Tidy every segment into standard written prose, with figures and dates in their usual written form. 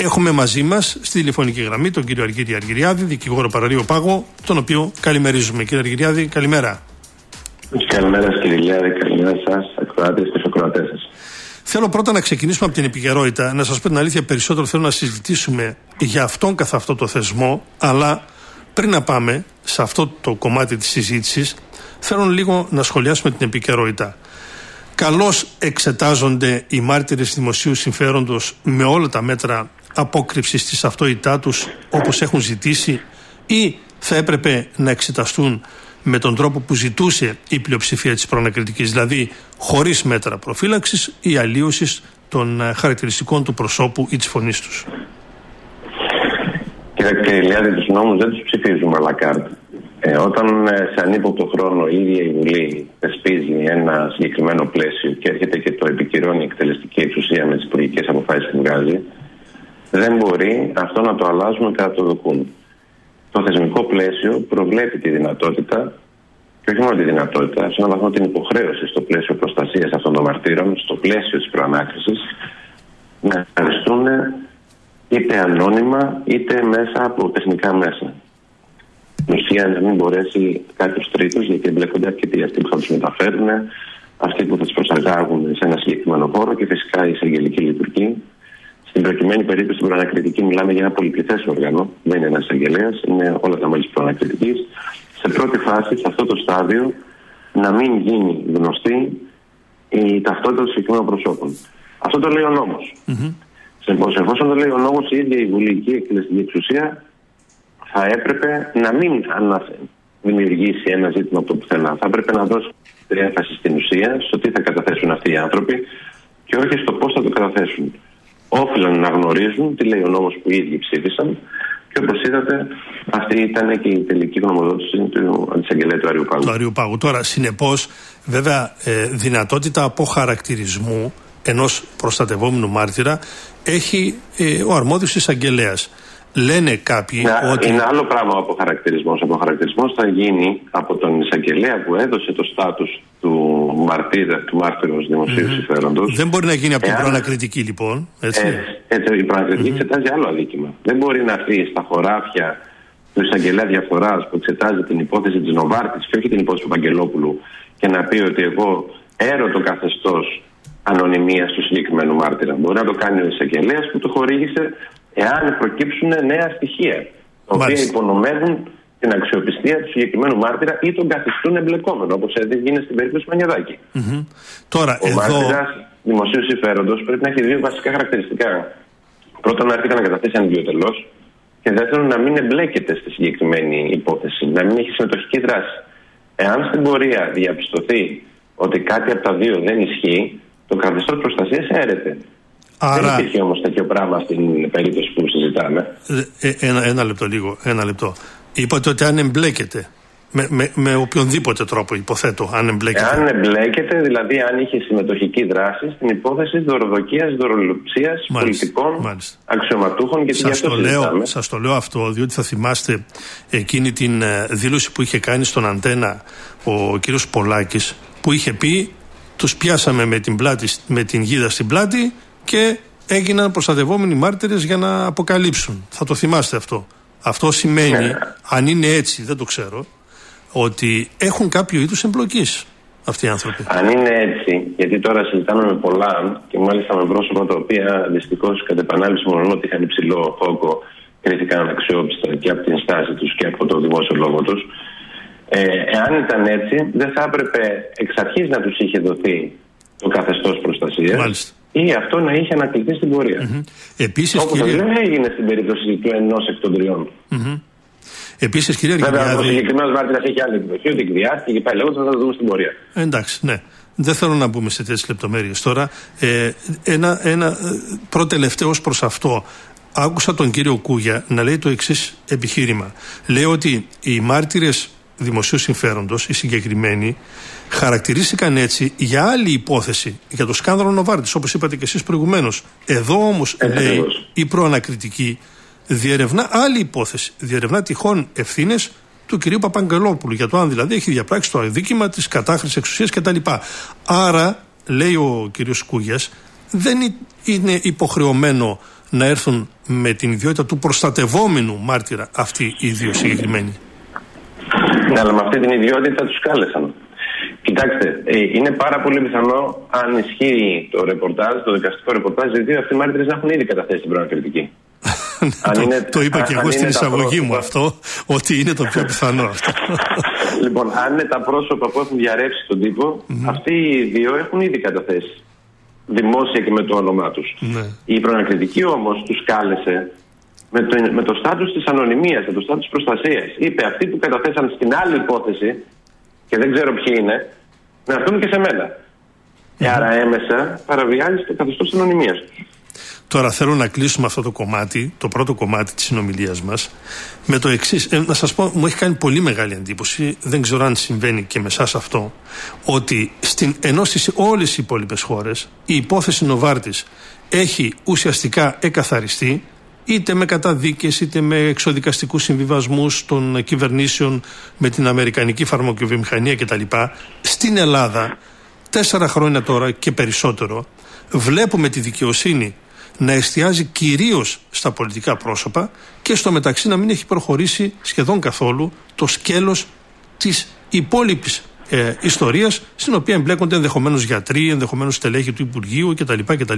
Έχουμε μαζί μας στη τηλεφωνική γραμμή τον κύριο Αργύρη Αργυριάδη, δικηγόρο Παραλίου Πάγο, τον οποίο καλημερίζουμε. Κύριε Αργυριάδη, καλημέρα. Καλημέρα κύριε Ηλιάδη, καλημέρα σας, ακροατές και ακροατές σας. Θέλω πρώτα να ξεκινήσουμε από την επικαιρότητα. Να σας πω την αλήθεια, περισσότερο θέλω να συζητήσουμε για αυτόν καθ' αυτό το θεσμό, αλλά πριν να πάμε σε αυτό το κομμάτι της συζήτησης, θέλω λίγο να σχολιάσουμε την επικαιρότητα. Καλώς εξετάζονται οι μάρτυρες δημοσίου συμφέροντος με όλα τα μέτρα απόκρυψης της ταυτότητά τους όπως έχουν ζητήσει, ή θα έπρεπε να εξεταστούν με τον τρόπο που ζητούσε η πλειοψηφία της προανακριτικής, δηλαδή χωρίς μέτρα προφύλαξης ή αλλίωσης των χαρακτηριστικών του προσώπου ή της φωνής τους? Κύριε Ηλιάδη, τους νόμους δεν τους ψηφίζουμε à la carte. Όταν σε ανύποπτο χρόνο η ίδια η Βουλή θεσπίζει ένα συγκεκριμένο πλαίσιο και έρχεται και το επικυρώνει η εκτελεστική εξουσία με τις υπουργικές αποφάσεις που βγάζει, δεν μπορεί αυτό να το αλλάζουμε κατά το δοκούν. Το θεσμικό πλαίσιο προβλέπει τη δυνατότητα, και όχι μόνο τη δυνατότητα, σε έναν βαθμό την υποχρέωση στο πλαίσιο προστασίας αυτών των μαρτύρων, στο πλαίσιο της προανάκρισης, να ευχαριστούν είτε ανώνυμα είτε μέσα από τεχνικά μέσα. Στην ουσία να μην μπορέσει κάποιος τρίτος, γιατί εμπλέκονται αρκετοί, αυτοί που θα τους μεταφέρουν, αυτοί που θα τους προσαγάγουν σε ένα συγκεκριμένο χώρο και φυσικά η εισαγγελική λειτουργία. Στην προκειμένη περίπτωση στην προανακριτική μιλάμε για ένα πολυπληθές όργανο, δεν είναι ένας εισαγγελέας, είναι όλα τα μέλη της προανακριτικής. Σε πρώτη φάση, σε αυτό το στάδιο, να μην γίνει γνωστή η ταυτότητα των συγκεκριμένων προσώπων. Αυτό το λέει ο νόμος. Εφόσον το λέει ο νόμος, η ίδια η Βουλή και η εκτελεστική εξουσία θα έπρεπε να μην δημιουργήσει ένα ζήτημα από το πουθενά. Θα έπρεπε να δώσει έμφαση στην ουσία, στο τι θα καταθέσουν αυτοί οι άνθρωποι και όχι στο πώς θα το καταθέσουν. Όφυλαν να γνωρίζουν τι λέει ο νόμος που οι ίδιοι ψήφισαν και όπως είδατε, αυτή ήταν και η τελική γνωμοδότηση του αντισαγγελέα του Αριού Πάγου. Του Αριού Πάγου. Τώρα, συνεπώς, βέβαια, δυνατότητα αποχαρακτηρισμού ενός προστατευόμενου μάρτυρα έχει ο αρμόδιος εισαγγελέας. Λένε κάποιοι ότι... Είναι άλλο πράγμα ο αποχαρακτηρισμός. Ο αποχαρακτηρισμός θα γίνει από τον εισαγγελέα που έδωσε το στάτους του μάρτυρος δημοσίου συμφέροντος. Δεν μπορεί να γίνει από την προανακριτική, λοιπόν. Έτσι. Η προανακριτική εξετάζει άλλο αδίκημα. Δεν μπορεί να έρθει στα χωράφια του εισαγγελέα διαφθοράς που εξετάζει την υπόθεση της Νοβάρτης και όχι την υπόθεση του Παγκελόπουλου και να πει ότι εγώ έρω το καθεστώς ανωνυμίας του συγκεκριμένου μάρτυρα. Μπορεί να το κάνει ο εισαγγελέας που το χορήγησε, εάν προκύψουν νέα στοιχεία, τα οποία υπονομεύουν την αξιοπιστία του συγκεκριμένου μάρτυρα ή τον καθιστούν εμπλεκόμενο, όπως έγινε στην περίπτωση Μανιαδάκη. Τώρα, ο μάρτυρας δημοσίου συμφέροντος πρέπει να έχει δύο βασικά χαρακτηριστικά. Πρώτον, να έρχεται να καταθέσει ανιδιοτελώς, και δεύτερον, να μην εμπλέκεται στη συγκεκριμένη υπόθεση, να μην έχει συμμετοχική δράση. Εάν στην πορεία διαπιστωθεί ότι κάτι από τα δύο δεν ισχύει, το καθεστώς προστασίας έρεται. Άρα... Δεν υπήρχε όμως τέτοιο πράγμα στην περίπτωση που συζητάμε. Ένα λεπτό. Είπατε ότι αν εμπλέκεται, με οποιονδήποτε τρόπο υποθέτω, αν εμπλέκεται. Αν εμπλέκεται, δηλαδή αν είχε συμμετοχική δράση στην υπόθεση δωροδοκίας, δωροληψίας πολιτικών αξιωματούχων και Σας το λέω αυτό, διότι θα θυμάστε εκείνη την δήλωση που είχε κάνει στον Αντένα ο κύριος Πολάκης, που είχε πει τους πιάσαμε με την γίδα στην πλάτη και έγιναν προστατευόμενοι μάρτυρες για να αποκαλύψουν. Θα το θυμάστε αυτό. Αυτό σημαίνει, αν είναι έτσι, δεν το ξέρω, ότι έχουν κάποιο είδους εμπλοκής αυτοί οι άνθρωποι. Αν είναι έτσι, γιατί τώρα συζητάμε με πολλά και μάλιστα με πρόσωπα τα οποία δυστυχώς κατ' επανάληψη μόνο ότι είχαν υψηλό φόκο, κρίθηκαν αξιόπιστα και από την στάση τους και από το δημόσιο λόγο τους. Εάν ήταν έτσι, δεν θα έπρεπε εξ αρχής να τους είχε δοθεί το καθεστώς προστασίας ή αυτό να είχε ανακληθεί στην πορεία. Επίσης, όπως δεν έγινε στην περίπτωση του ενός εκ των τριών. Επίσης, κύριε Αργυριάδη. Βέβαια, ο συγκεκριμένος μάρτυρας έχει άλλη εκδοχή, ότι εκδιάστηκε και πάει λέγοντας, θα το δούμε στην πορεία. Εντάξει, ναι. Δεν θέλω να μπούμε σε τέτοιες λεπτομέρειες τώρα. Ένα προτελευταίο προς αυτό. Άκουσα τον κύριο Κούγια να λέει το εξής επιχείρημα. Λέει ότι οι μάρτυρες δημοσίου συμφέροντος, οι συγκεκριμένοι, χαρακτηρίστηκαν έτσι για άλλη υπόθεση, για το σκάνδαλο Νοβάρτης, όπως είπατε και εσείς προηγουμένως. Εδώ όμως, λέει, η προανακριτική διερευνά άλλη υπόθεση. Διερευνά τυχόν ευθύνες του κυρίου Παπαγγελόπουλου, για το αν δηλαδή έχει διαπράξει το αδίκημα της κατάχρησης εξουσίας κτλ. Άρα, λέει ο κύριος Κούγιας, δεν είναι υποχρεωμένο να έρθουν με την ιδιότητα του προστατευόμενου μάρτυρα αυτοί οι δύο συγκεκριμένοι? Ναι, αλλά με αυτή την ιδιότητα τους κάλεσαν. Κοιτάξτε, είναι πάρα πολύ πιθανό, αν ισχύει το ρεπορτάζ, το δικαστικό ρεπορτάζ, οι δύο αυτοί οι μάρτυρες να έχουν ήδη καταθέσει την προανακριτική. Το είπα και εγώ στην εισαγωγή μου αυτό, ότι είναι το πιο πιθανό αυτό. Λοιπόν, αν είναι τα πρόσωπα που έχουν διαρρεύσει τον τύπο, αυτοί οι δύο έχουν ήδη καταθέσει δημόσια και με το όνομά τους. Η προανακριτική όμως τους κάλεσε με το στάτους της ανωνυμίας, με το στάτους προστασίας. Είπε αυτοί που καταθέσαν στην άλλη υπόθεση, και δεν ξέρω ποιοι είναι, να έρθουν και σε μένα. Άρα έμεσα παραβιάζει το καθεστώς της ανωνυμίας τους. Τώρα θέλω να κλείσουμε αυτό το κομμάτι, το πρώτο κομμάτι της συνομιλίας μας, με το εξής. Να σας πω, μου έχει κάνει πολύ μεγάλη εντύπωση, δεν ξέρω αν συμβαίνει και με εσάς αυτό, ότι ενώ στις όλες οι υπόλοιπες χώρες η υπόθεση Νοβάρτης έχει ουσιαστικά εκαθαριστεί, είτε με καταδίκες είτε με εξοδικαστικούς συμβιβασμούς των κυβερνήσεων με την αμερικανική φαρμακοβιομηχανία κτλ. Στην Ελλάδα, 4 χρόνια τώρα και περισσότερο, βλέπουμε τη δικαιοσύνη να εστιάζει κυρίως στα πολιτικά πρόσωπα και στο μεταξύ να μην έχει προχωρήσει σχεδόν καθόλου το σκέλος της υπόλοιπης ιστορίας, στην οποία εμπλέκονται ενδεχομένως γιατροί, ενδεχομένως στελέχη του Υπουργείου κτλ.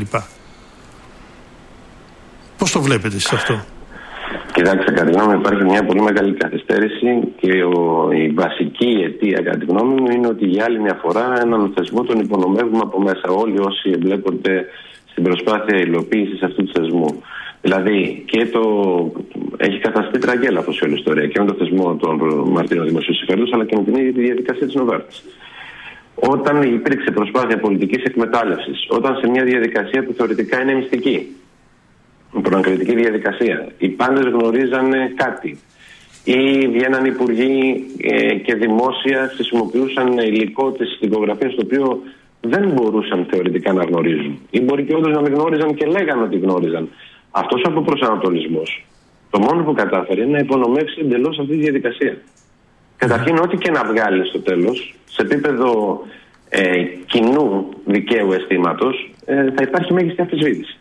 Πώς το βλέπετε εσείς αυτό? Κοιτάξτε, κατά τη γνώμη μου υπάρχει μια πολύ μεγάλη καθυστέρηση και η βασική αιτία, κατά τη γνώμη μου, είναι ότι για άλλη μια φορά έναν θεσμό τον υπονομεύουμε από μέσα. Όλοι όσοι εμπλέκονται στην προσπάθεια υλοποίησης αυτού του θεσμού. Δηλαδή, έχει καταστεί τραγέλαφος η όλη ιστορία και με το θεσμό των μαρτύρων δημοσίου συμφέροντος, αλλά και με την ίδια τη διαδικασία της Νοβάρτης. Όταν υπήρξε προσπάθεια πολιτικής εκμετάλλευσης, όταν σε μια διαδικασία που θεωρητικά είναι μυστική, προανακριτική διαδικασία, οι πάντες γνωρίζανε κάτι, ή βγαίναν υπουργοί και δημόσια χρησιμοποιούσαν υλικό της τυπογραφίας το οποίο δεν μπορούσαν θεωρητικά να γνωρίζουν, ή μπορεί και όντως να μην γνώριζαν και λέγανε ότι γνώριζαν. Αυτός ο αποπροσανατολισμός το μόνο που κατάφερε είναι να υπονομεύσει εντελώς αυτή τη διαδικασία. Καταρχήν, ό,τι και να βγάλει στο τέλος, σε επίπεδο κοινού δικαίου αισθήματος, θα υπάρχει μέγιστη αμφισβήτηση.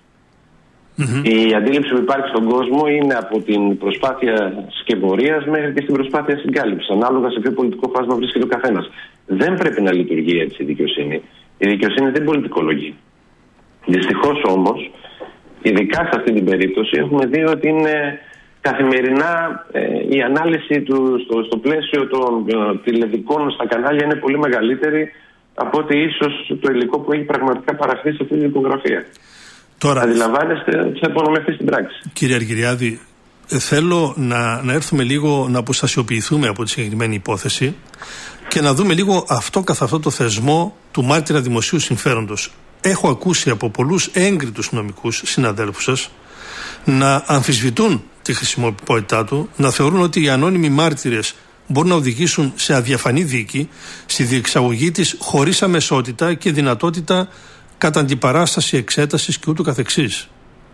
Η αντίληψη που υπάρχει στον κόσμο είναι από την προσπάθεια σκευωρίας μέχρι και στην προσπάθεια συγκάλυψης, ανάλογα σε ποιο πολιτικό φάσμα βρίσκεται ο καθένας. Δεν πρέπει να λειτουργεί έτσι η δικαιοσύνη. Η δικαιοσύνη δεν πολιτικολογεί. Δυστυχώς όμως, ειδικά σε αυτή την περίπτωση, έχουμε δει ότι είναι καθημερινά η ανάλυση στο πλαίσιο των τηλεοπτικών στα κανάλια είναι πολύ μεγαλύτερη από ότι ίσως το υλικό που έχει πραγματικά παραχθεί σε αυτή τη δικογραφία. Τώρα, αντιλαμβάνεστε ότι θα υπονομευτεί στην πράξη. Κύριε Αργυριάδη, θέλω να έρθουμε λίγο να αποστασιοποιηθούμε από τη συγκεκριμένη υπόθεση και να δούμε λίγο αυτό καθ' αυτό το θεσμό του μάρτυρα δημοσίου συμφέροντος. Έχω ακούσει από πολλούς έγκριτους νομικούς συναδέλφους σας να αμφισβητούν τη χρησιμοποιητά του, να θεωρούν ότι οι ανώνυμοι μάρτυρες μπορούν να οδηγήσουν σε αδιαφανή δίκη, στη διεξαγωγή της χωρίς αμεσότητα και δυνατότητα κατά αντιπαράσταση εξέτασης και ούτω καθεξής.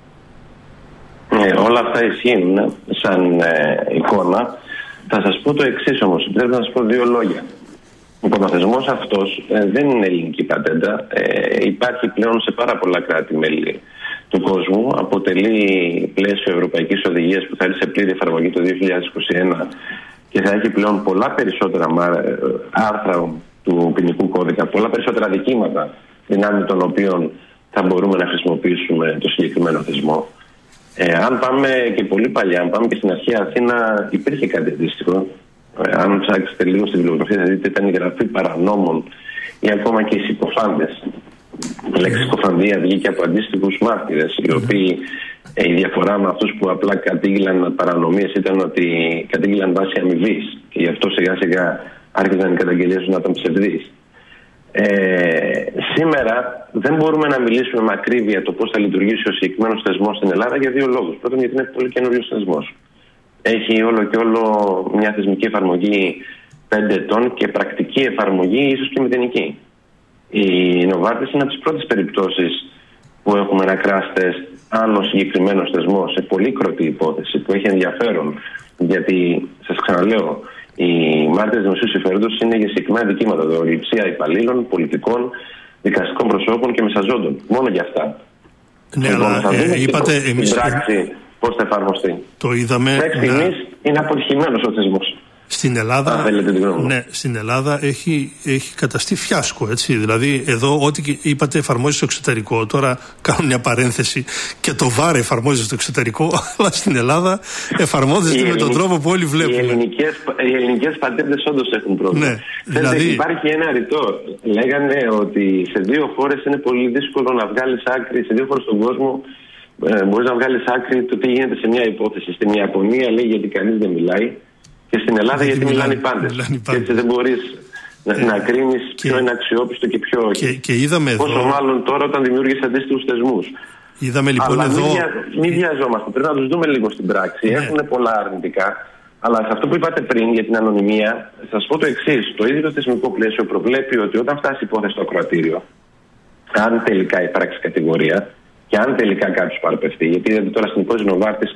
Όλα αυτά ισχύουν σαν εικόνα. Θα σας πω το εξής όμως, πρέπει να σας πω 2 λόγια. Ο θεσμός αυτός δεν είναι ελληνική πατέντα. Υπάρχει πλέον σε πάρα πολλά κράτη-μέλη του κόσμου. Αποτελεί πλαίσιο ευρωπαϊκής οδηγίας που θα έρθει σε πλήρη εφαρμογή το 2021 και θα έχει πλέον πολλά περισσότερα άρθρα του ποινικού κώδικα, πολλά περισσότερα δικήματα δυνάμει των οποίων θα μπορούμε να χρησιμοποιήσουμε το συγκεκριμένο θεσμό. Αν πάμε και πολύ παλιά, αν πάμε και στην αρχαία Αθήνα, υπήρχε κάτι αντίστοιχο. Αν ψάξετε λίγο στην βιβλιογραφία, θα δείτε ήταν η γραφή παρανόμων ή ακόμα και οι συκοφάντες. Η λέξη συκοφαντία βγήκε από αντίστοιχους μάρτυρες, οι οποίοι η διαφορά με αυτούς που απλά κατήγγυλαν παρανομίες ήταν ότι κατήγγυλαν βάσει αμοιβής και γι' αυτό σιγά σιγά άρχισαν οι καταγγελίες να ήταν ψευδείς. Σήμερα δεν μπορούμε να μιλήσουμε με ακρίβεια το πώς θα λειτουργήσει ο συγκεκριμένος θεσμός στην Ελλάδα για 2 λόγους. Πρώτον, γιατί είναι πολύ καινούριος θεσμός. Έχει όλο και όλο μια θεσμική εφαρμογή 5 ετών και πρακτική εφαρμογή ίσως και μηδενική. Η Νοβάρτης είναι από τις πρώτες περιπτώσεις που έχουμε ένα crash test αν ο συγκεκριμένος θεσμός σε πολύκροτη υπόθεση που έχει ενδιαφέρον, γιατί σας ξαναλέω, οι μάρτυρες δημοσίου συμφέροντος είναι για συγκεκριμένα δικήματα, δωρεψία υπαλλήλων, πολιτικών, δικαστικών προσώπων και μεσαζόντων. Μόνο για αυτά. Ναι, αλλά είπατε εμείς. Στην πράξη, πώς θα εφαρμοστεί. Το είδαμε. Μέχρι στιγμής είναι αποτυχημένος ο θεσμός. Στην Ελλάδα, στην Ελλάδα έχει καταστεί φιάσκο, έτσι. Δηλαδή, εδώ ό,τι είπατε εφαρμόζει στο εξωτερικό. Τώρα κάνω μια παρένθεση και το ΒΑΡ εφαρμόζει στο εξωτερικό, αλλά στην Ελλάδα εφαρμόζεται με τον τρόπο που όλοι βλέπουμε. Οι ελληνικές πατέντες όντως έχουν πρόβλημα. Ναι, δηλαδή... Υπάρχει ένα ρητό. Λέγανε ότι σε 2 χώρες είναι πολύ δύσκολο να βγάλεις άκρη, σε 2 χώρες στον κόσμο μπορείς να βγάλεις άκρη το τι γίνεται σε μια υπόθεση. Στην Ιαπωνία λέει γιατί κανείς δεν μιλάει. Και στην Ελλάδα γιατί μιλάνε οι πάντες. Έτσι δεν μπορείς να κρίνεις ποιο είναι αξιόπιστο και ποιο όχι. Και είδαμε εδώ. Πόσο μάλλον τώρα όταν δημιούργησε αντίστοιχους θεσμούς. Είδαμε λοιπόν αλλά εδώ. Μην βιαζόμαστε. Πρέπει να τους δούμε λίγο στην πράξη. Έχουν πολλά αρνητικά. Αλλά σε αυτό που είπατε πριν για την ανωνυμία, θα σας πω το εξής. Το ίδιο το θεσμικό πλαίσιο προβλέπει ότι όταν φτάσει η υπόθεση στο ακροατήριο, αν τελικά υπάρξει κατηγορία και αν τελικά κάποιος παραπευθεί, γιατί είδατε τώρα στην υπόθεση Νοβάρτης.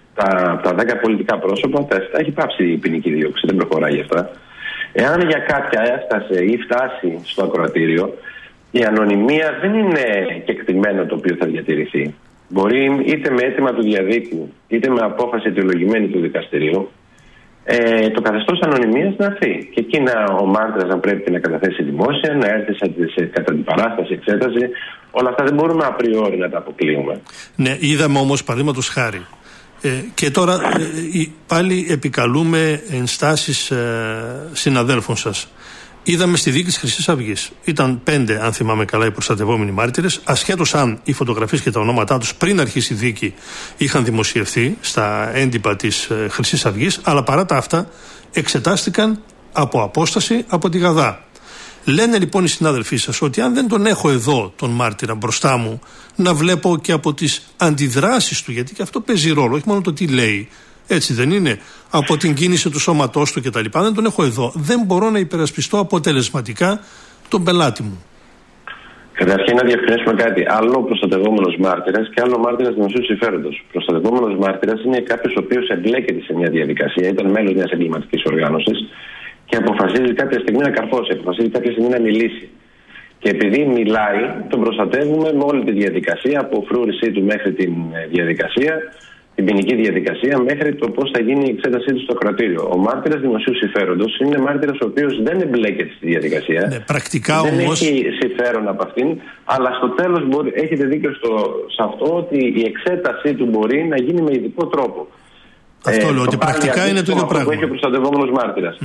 Τα 10 πολιτικά πρόσωπα, τα 7 έχει πάψει η ποινική δίωξη, δεν προχωράει για αυτά. Εάν για κάποια έφτασε ή φτάσει στο ακροατήριο, η ανωνυμία δεν είναι κεκτημένο το οποίο θα διατηρηθεί. Μπορεί είτε με αίτημα του διαδίκου, είτε με απόφαση αιτιολογημένη του δικαστηρίου, το καθεστώς ανωνυμίας να έρθει. Και εκεί ο μάρτυρας να πρέπει να καταθέσει δημόσια, να έρθει σε κατά την παράσταση, εξέταση. Όλα αυτά δεν μπορούμε απριόρι να τα αποκλείουμε. Ναι, είδαμε όμως παραδείγματος χάρη. Και τώρα πάλι επικαλούμε ενστάσεις συναδέλφων σας. Είδαμε στη δίκη της Χρυσής Αυγής. Ήταν 5, αν θυμάμαι καλά, οι προστατευόμενοι μάρτυρες, ασχέτως αν οι φωτογραφίες και τα ονόματά τους πριν αρχίσει η δίκη είχαν δημοσιευθεί στα έντυπα της Χρυσής Αυγής, αλλά παρά τα αυτά εξετάστηκαν από απόσταση από τη Γαδά. Λένε λοιπόν οι συνάδελφοί σας ότι αν δεν τον έχω εδώ τον μάρτυρα μπροστά μου, να βλέπω και από τις αντιδράσεις του, γιατί και αυτό παίζει ρόλο, όχι μόνο το τι λέει, έτσι δεν είναι, από την κίνηση του σώματός του κτλ. Αν δεν τον έχω εδώ, δεν μπορώ να υπερασπιστώ αποτελεσματικά τον πελάτη μου. Καταρχήν να διευκρινίσουμε κάτι. Άλλο προστατευόμενος μάρτυρας και άλλο μάρτυρας δημοσίου συμφέροντος. Προστατευόμενος μάρτυρας είναι κάποιος ο οποίος εμπλέκεται σε μια διαδικασία, ήταν μέλος μιας εγκληματικής οργάνωσης και αποφασίζει κάποια στιγμή να καρφώσει, αποφασίζει κάποια στιγμή να μιλήσει. Και επειδή μιλάει, τον προστατεύουμε με όλη τη διαδικασία, από φρούρησή του μέχρι την διαδικασία, την ποινική διαδικασία, μέχρι το πώς θα γίνει η εξέτασή του στο κρατήριο. Ο μάρτυρας δημοσίου συμφέροντος είναι μάρτυρας ο οποίος δεν εμπλέκεται στη διαδικασία. Ναι, πρακτικά δεν όμως έχει συμφέρον από αυτήν, αλλά στο τέλος έχετε δίκιο σε αυτό ότι η εξέτασή του μπορεί να γίνει με ειδικό τρόπο. Αυτό λέω, ότι πρακτικά είναι το ίδιο πράγμα. Που έχει ο προστατευόμενος μάρτυρας.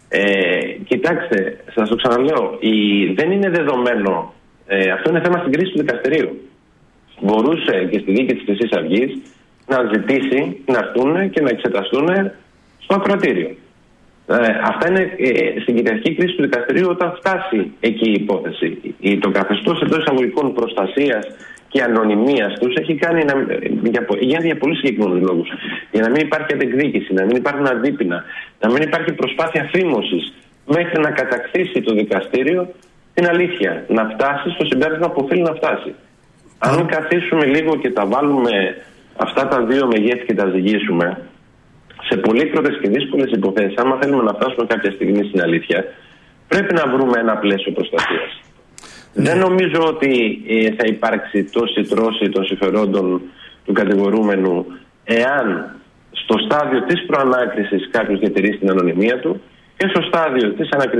Κοιτάξτε, σας το ξαναλέω, δεν είναι δεδομένο. Αυτό είναι θέμα στην κρίση του δικαστηρίου. Μπορούσε και στη δίκη της Χρυσής Αυγής να ζητήσει να έρθουν και να εξεταστούν στο ακροατήριο. Αυτά είναι στην κυριαρχική κρίση του δικαστηρίου όταν φτάσει εκεί η υπόθεση. Το καθεστώς εντός εισαγωγικών προστασίας και ανωνυμίας τους έχει κάνει για πολύ συγκεκριμένους λόγους. Για να μην υπάρχει αντεκδίκηση, να μην υπάρχουν αντίπεινα, να μην υπάρχει προσπάθεια φήμωσης μέχρι να κατακτήσει το δικαστήριο την αλήθεια, να φτάσει στο συμπέρασμα που οφείλει να φτάσει. Αν καθίσουμε λίγο και τα βάλουμε αυτά τα δύο μεγέθη και τα ζυγίσουμε, σε πολύκροτες και δύσκολες υποθέσεις, άμα θέλουμε να φτάσουμε κάποια στιγμή στην αλήθεια, πρέπει να βρούμε ένα πλαίσιο προστασίας. Δεν νομίζω ότι θα υπάρξει τόση τρώση των συμφερόντων του κατηγορούμενου εάν στο στάδιο της προανάκρισης κάποιος διατηρήσει την ανωνυμία του και στο στάδιο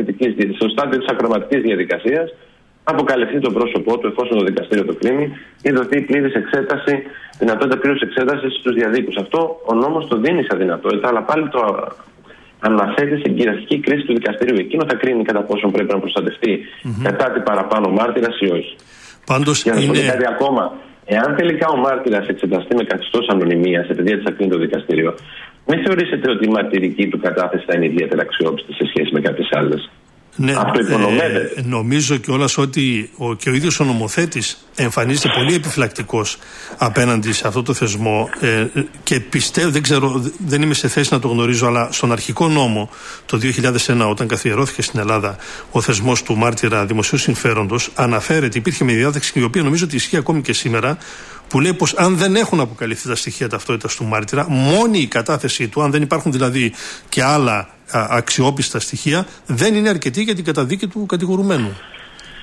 της ακροματικής διαδικασίας αποκαλυφθεί το πρόσωπό του εφόσον το δικαστήριο το κρίνει ή δοθεί πλήρης εξέταση, δυνατότητα πλήρους εξέτασης στους διαδίκους. Αυτό ο νόμος το δίνει σαν δυνατότητα, αλλά πάλι το αναθέτει στην κυριαρχική κρίση του δικαστηρίου. Εκείνο θα κρίνει κατά πόσο πρέπει να προστατευτεί κατά την παραπάνω μάρτυρας ή όχι. Πάντως για να σας πω κάτι ακόμα. Εάν τελικά ο μάρτυρας εξεταστεί με καθεστώς ανωνυμίας, επειδή έτσι θα κρίνει το δικαστήριο, μην θεωρήσετε ότι η μαρτυρική του κατάθεση θα είναι ιδιαίτερα αξιόπιστη σε σχέση με κάποιες άλλες. Ναι, αυτό υπονομεύεται. Νομίζω κιόλας ότι και ο ίδιος ο νομοθέτης εμφανίζεται πολύ επιφυλακτικός απέναντι σε αυτό το θεσμό και πιστεύω, δεν είμαι σε θέση να το γνωρίζω, αλλά στον αρχικό νόμο το 2001 όταν καθιερώθηκε στην Ελλάδα ο θεσμός του μάρτυρα δημοσίου συμφέροντος αναφέρεται, υπήρχε μια διάταξη η οποία νομίζω ότι ισχύει ακόμη και σήμερα, που λέει πως αν δεν έχουν αποκαλυφθεί τα στοιχεία ταυτότητας του μάρτυρα, μόνη η κατάθεσή του, αν δεν υπάρχουν δηλαδή και άλλα αξιόπιστα στοιχεία, δεν είναι αρκετή για την καταδίκη του κατηγορουμένου.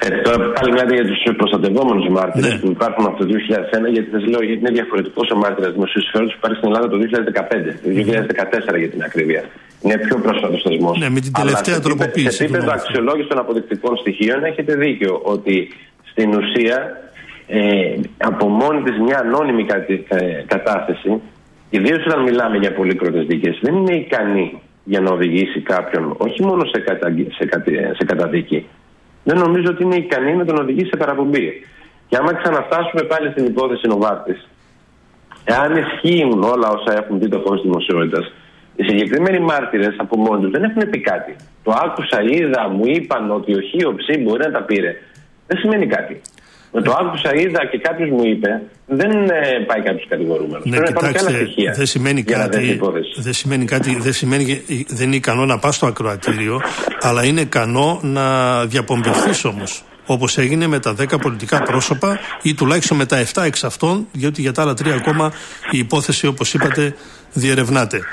Τώρα πάλι μιλάτε για τους προστατευόμενους μάρτυρες που υπάρχουν από το 2001, γιατί σας λέω γιατί είναι διαφορετικός ο μάρτυρας δημοσίου συμφέροντος που υπάρχει στην Ελλάδα το 2015, το 2014 για την ακρίβεια. Είναι πιο πρόσφατος θεσμός. Ναι, με την τελευταία τροποποίηση. Σε επίπεδο αξιολόγηση των αποδεικτικών στοιχείων έχετε δίκιο ότι στην ουσία από μόνη της μια ανώνυμη κατάθεση, ιδίως όταν μιλάμε για πολύκροτες δίκες, δεν είναι ικανή για να οδηγήσει κάποιον όχι μόνο σε καταδίκη. Δεν νομίζω ότι είναι ικανή να τον οδηγήσει σε παραπομπή. Και άμα ξαναφτάσουμε πάλι στην υπόθεση Νοβάρτης, εάν ισχύουν όλα όσα έχουν πει το φως της δημοσιότητας, οι συγκεκριμένοι μάρτυρες από μόνοι τους δεν έχουν πει κάτι. Το άκουσα, είδα, μου είπαν ότι ο Χ, ο Ψ μπορεί να τα πήρε. Δεν σημαίνει κάτι. Με το άκουσα, είδα και κάποιος μου είπε, δεν πάει κάποιος κατηγορούμενος. Ναι, κοιτάξτε, δεν σημαίνει κάτι. Δεν σημαίνει δεν είναι ικανό να πας στο ακροατήριο, αλλά είναι ικανό να διαπομπευθείς όμως. Όπως έγινε με τα 10 πολιτικά πρόσωπα ή τουλάχιστον με τα 7 εξ αυτών, διότι για τα άλλα 3 ακόμα η υπόθεση, όπως είπατε, διερευνάται.